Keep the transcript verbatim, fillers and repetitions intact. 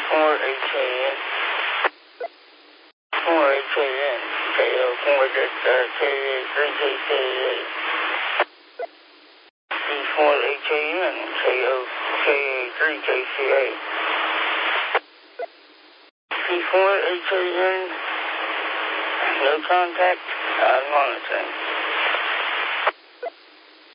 four H A N. four H A N. K O four K A three K C A. C four H A N. K O K A three K C A. C four H A N. No contact. I'm monitoring.